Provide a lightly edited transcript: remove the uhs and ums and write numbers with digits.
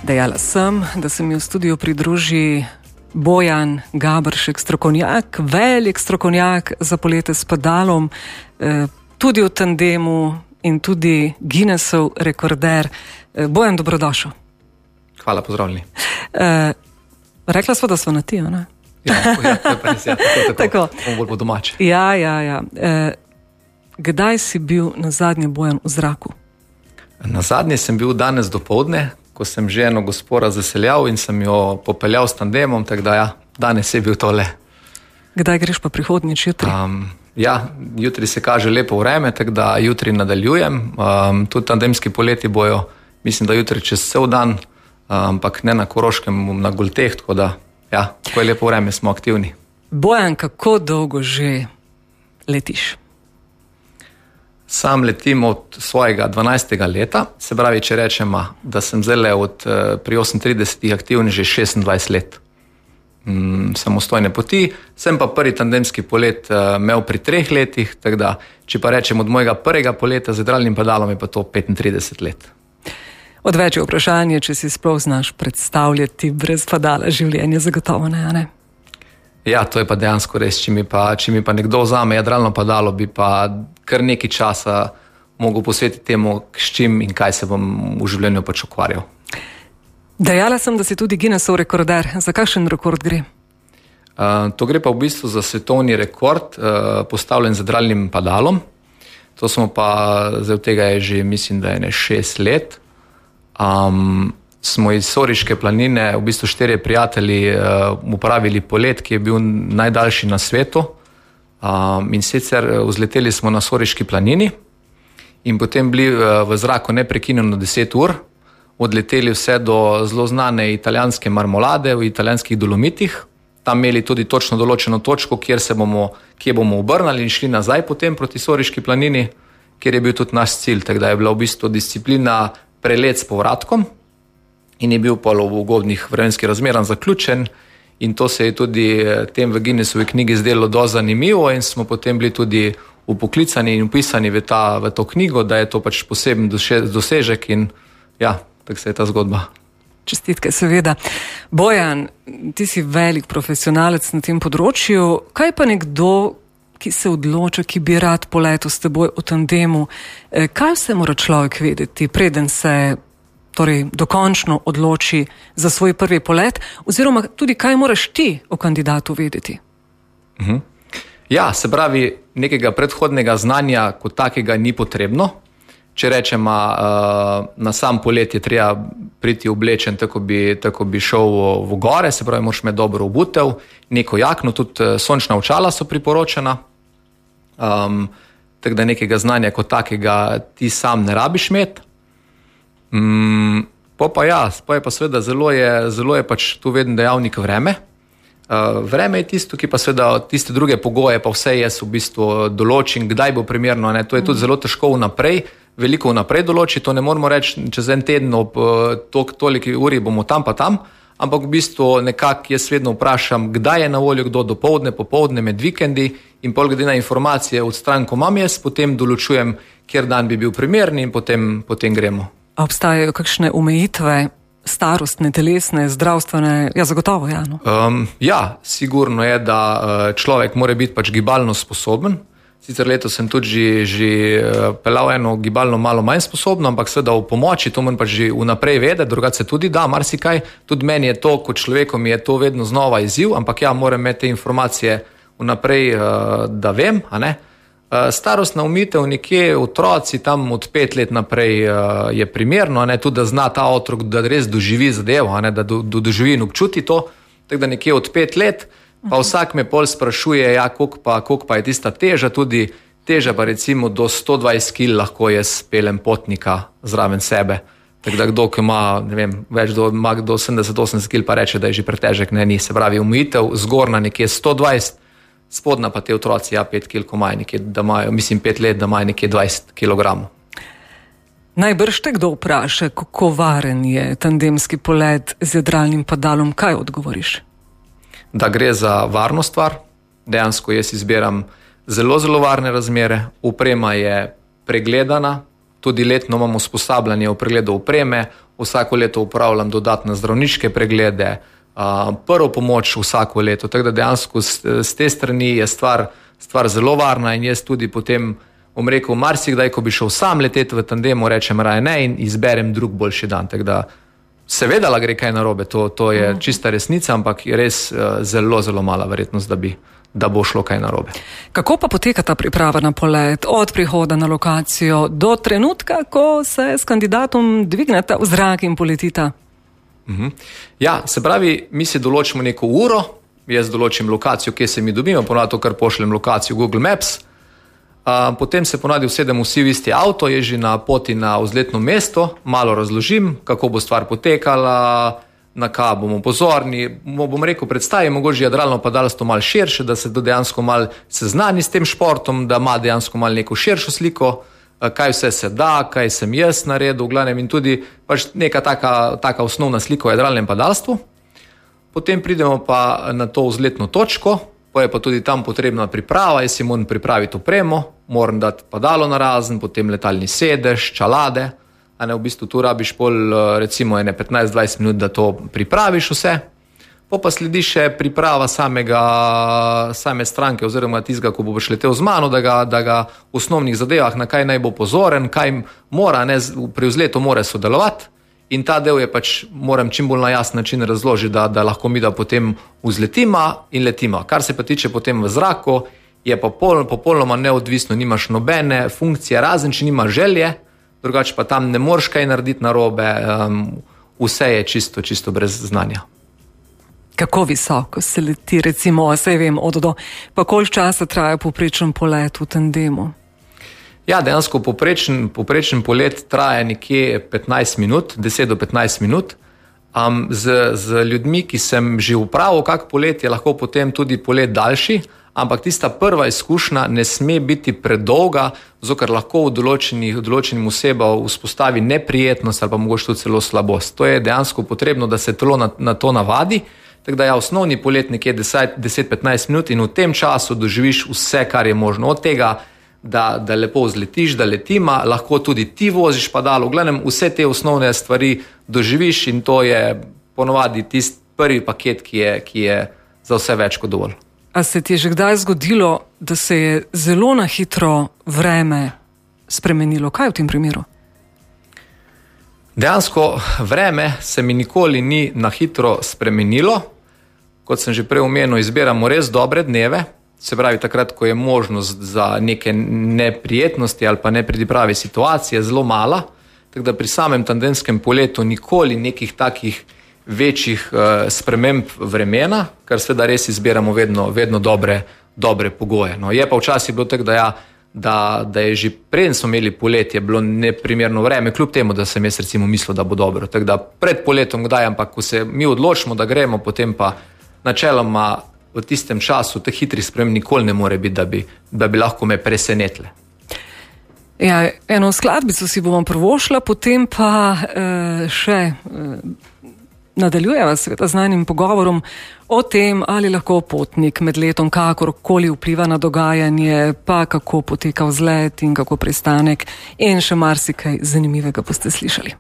Dejala sem, da se mi v studiu pridruži Bojan Gabršek, strokovnjak, velik strokovnjak za polete s padalom, tudi v tandemu in tudi Guinnessov rekorder. Bojan, dobrodošel. Hvala, pozdravljeni. Rekla sva, da sva na ti, ne? Ja, tako. Bomo bolj po domače. Ja. Kdaj si bil na zadnje, Bojan, v zraku? Na zadnje sem bil danes dopoldne, ko sem ženo gospo razveseljal in sem jo popeljal s tandemom, tako da ja, danes je bil tole. Kdaj greš pa prihodnjič, jutri? Jutri se kaže lepo vreme, tako da jutri nadaljujem. Tudi tandemski poleti bojo, mislim, da jutri čez cel dan, ampak ne na Koroškem, na Golteh, tako da ja, ko je lepo vreme, smo aktivni. Bojan, kako dolgo že letiš? Sam letim od svojega 12. leta, se pravi, če rečemo, da sem zdaj pri 38 aktivni že 26 let. Samostojne poti, sem pa prvi tandemski polet imel pri 3 letih, tako da, če pa rečem od mojega prvega poleta z jadralnim padalom, je pa to 35 let. Odveč je vprašanje, če si sploh znaš predstavljati brez padala življenje, zagotovo ne? Ja, to je pa dejansko res, če mi pa nekdo vzame jadralno padalo, bi pa kar nekaj časa mogel posvetiti temu, s čim in kaj se bom v življenju pač ukvarjal. Dejala sem, da si tudi Guinnessov rekorder. Za kakšen rekord gre? To gre pa v bistvu za svetovni rekord, postavljen z jadralnim padalom. To smo pa, zdaj od tega je že, mislim, da je 6 let. Smo iz Soriške planine, v bistvu 4 prijatelji, upravili polet, ki je bil najdaljši na svetu. In sicer vzleteli smo na Soriški planini in potem bili v zraku neprekinjeno 10 ur, odleteli vse do zelo znane italijanske Marmolade v italijanskih Dolomitih. Tam imeli tudi točno določeno točko, kje bomo obrnali in šli nazaj potem proti Soriški planini, kjer je bil tudi naš cilj. Tako da je bila v bistvu disciplina prelet s povratkom in je bil pa v ugodnih vremenskih razmerah zaključen. In to se je tudi tem v Guinnessovi knjigi zdelo dosti zanimivo in smo potem bili tudi upoklicani in upisani v to knjigo, da je to pač poseben dosežek in ja, tako se je ta zgodba. Čestitke, seveda. Bojan, ti si velik profesionalec na tem področju. Kaj pa nekdo, ki se odloča, ki bi rad poletel s teboj v tandemu? Kaj vse mora človek vedeti, preden se dokončno odloči za svoj prvi polet, oziroma tudi kaj moraš ti o kandidatu vedeti? Ja, se pravi, nekega predhodnega znanja kot takega ni potrebno. Če rečemo, na sam polet je treba priti oblečen, tako bi šel v gore, se pravi, moraš imeti dobro obutev, neko jakno, tudi sončna očala so priporočena. Tako da nekega znanja kot takega ti sam ne rabiš imeti. Pa je pa seveda zelo je pač tu vedno dejavnik vreme. Vreme je tisto, ki pa seveda tiste druge pogoje, pa vse jaz v bistvu določim, kdaj bo primerno, ne? To je tudi zelo težko vnaprej, veliko vnaprej določi, to ne moramo reči, čez en teden ob toliki uri bomo tam pa tam, ampak v bistvu nekako jaz vedno vprašam, kdaj je na voljo kdo dopoldne, popoldne, med vikendi in pol glede na informacije od stran, ko imam jaz, potem določujem, kjer dan bi bil primerni in potem gremo. A obstajajo kakšne omejitve, starostne, telesne, zdravstvene? Ja, zagotovo, ja. No? Ja, sigurno je, da človek mora biti pač gibalno sposoben. Sicer letos sem tudi že peljal eno gibalno malo manj sposobno, ampak seveda v pomoči, to moram pač že vnaprej vedeti, drugače se tudi da marsikaj. Tudi meni je to, kot človekom je to vedno znova izziv, ampak ja, moram imeti te informacije vnaprej, da vem, a ne. Starostna omejitev nekje otroci tam od 5 let naprej je primerno, ne, tudi da zna ta otrok, da res doživi zadevo, ne, da doživi in občuti to, tako da nekje od 5 let, pa vsak me pol sprašuje, ja, koliko pa je tista teža, tudi teža pa recimo do 120 kg lahko jaz pelem potnika zraven sebe, tako da kdo, ki ima, ne vem, ima do 70-80 kg pa reče, da je že pretežek, ne, ni, se pravi omejitev zgorna nekje 120, spodna pa te otroci, ja, 5 kg, ko imajo nekje, da imajo, mislim, 5 let, da imajo nekje 20 kg. Najbrž te kdo vpraša, kako varen je tandemski polet z jadralnim padalom, kaj odgovoriš? Da gre za varno stvar, dejansko jaz izbiram zelo, zelo varne razmere, oprema je pregledana, tudi letno imamo usposabljanje v pregledu opreme, vsako leto upravljam dodatne zdravniške preglede, prvo pomoč vsako leto, tako da dejansko z te strani je stvar zelo varna in jaz tudi potem bom rekel, marsikdaj, ko bi šel sam leteti v tandemu, rečem raje ne in izberem drug boljši dan, tako da seveda la gre kaj narobe, to je čista resnica, ampak je res zelo, zelo mala verjetnost, da bo šlo kaj narobe. Kako pa poteka ta priprava na polet, od prihoda na lokacijo do trenutka, ko se s kandidatom dvigneta v zrak in poletita? Ja, se pravi, mi si določimo neko uro, jaz določim lokacijo, kje se mi dobimo, ponavadi to kar pošljem lokacijo Google Maps, potem se ponavadi usedemo vsi v isti avto, je že na poti na vzletno mesto, malo razložim, kako bo stvar potekala, na kaj bomo pozorni, bom rekel, predstavim mogoče jadralno padalstvo malo širše, da se dejansko malo seznani s tem športom, da ima dejansko malo neko širšo sliko, kaj vse se da, kaj sem jaz naredil, v glavnem in tudi pač neka taka osnovna slika o jadralnem padalstvu. Potem pridemo pa na to vzletno točko, pa je pa tudi tam potrebna priprava, jaz si moram pripraviti opremo, moram dati padalo na razen, potem letalni sedež, čalade, a ne v bistvu tu rabiš recimo 15-20 minut, da to pripraviš vse. Pa sledi še priprava same stranke oziroma tistega, ko boš letel z mano, da ga v osnovnih zadevah, na kaj naj bo pozoren, kaj mora, pri vzletu mora sodelovati in ta del je pač, moram čim bolj na jasen način razložiti, da lahko mi da potem vzletima in letima. Kar se pa tiče potem v zraku, je pa popolnoma neodvisno, nimaš nobene funkcije, razen če nimaš želje, drugače pa tam ne moreš kaj narediti narobe, vse je čisto brez znanja. Kako visoko se leti, recimo, saj vem, od do, pa koliko časa traja povprečen polet v tandemu? Ja, dejansko povprečen polet traja nekje 15 minut, 10 do 15 minut. Z ljudmi, ki sem že upravil kak polet, je lahko potem tudi polet daljši, ampak tista prva izkušnja ne sme biti predolga, zato ker lahko v določenim osebam vzpostavi neprijetnost ali pa mogoče tudi celo slabost. To je dejansko potrebno, da se telo na to navadi. Tako da osnovni polet nekje 10-15 minut in v tem času doživiš vse, kar je možno. Od tega, da lepo vzletiš, da letima, lahko tudi ti voziš padalo. V glavnem vse te osnovne stvari doživiš in to je ponovadi tisti prvi paket, ki je za vse več kot dovolj. A se ti je že kdaj zgodilo, da se je zelo na hitro vreme spremenilo? Kaj v tem primeru? Dejansko vreme se mi nikoli ni na hitro spremenilo. Kot sem že prej omenil, izbiramo res dobre dneve, se pravi takrat, ko je možnost za neke neprijetnosti ali pa nepriprave situacije zelo mala, tako da pri samem tandemskem poletu nikoli nekih takih večjih sprememb vremena, kar seveda res izbiramo vedno dobre pogoje. No, je pa včasih bilo tako, da je že preden smo imeli poletje, bilo neprimerno vreme, kljub temu, da sem jaz recimo mislil, da bo dobro. Tako da pred poletom kdaj, ampak ko se mi odločimo, da gremo, potem pa načeloma v tistem času teh hitrih sprememb nikoli ne more biti, da bi lahko me presenetile. Ja, eno skladbico si bomo prvošla, potem pa še nadaljujeva seveda z najnim pogovorom o tem, ali lahko potnik med letom kakorkoli vpliva na dogajanje, pa kako poteka vzlet in kako pristanek in še marsikaj zanimivega boste slišali.